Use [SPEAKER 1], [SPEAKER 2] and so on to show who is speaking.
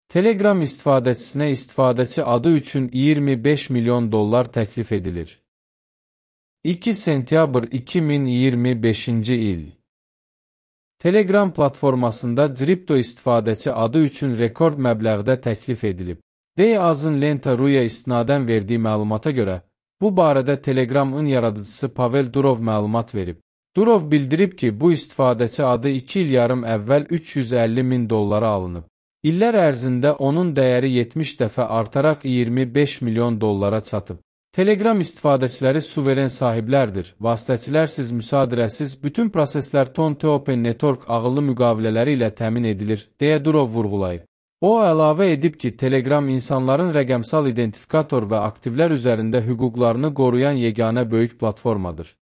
[SPEAKER 1] Telegram istifadəçisinə istifadəçi adı üçün $25 milyon təklif edilir. 2 sentyabr 2025-ci il. Telegram platformasında kripto istifadəçi adı üçün rekord məbləğdə təklif edilib. Deyazın Lenta.ru-ya istinadən verdiyi məlumata görə, bu barədə Telegramın yaradıcısı Pavel Durov məlumat verib. Durov bildirib ki, bu istifadəçi adı 2 il yarım əvvəl $350 min alınıb. İllər ərzində onun dəyəri 70 dəfə artaraq $25 milyon çatıb. Telegram istifadəçiləri suveren sahiblərdir, vasitəçilərsiz, müsadirəsiz, bütün proseslər Tonte Open Network ağıllı müqavilələri ilə təmin edilir, deyə Durov vurğulayıb. O, əlavə edib ki, Telegram insanların rəqəmsal identifikator və aktivlər üzərində hüquqlarını qoruyan yeganə böyük platformadır.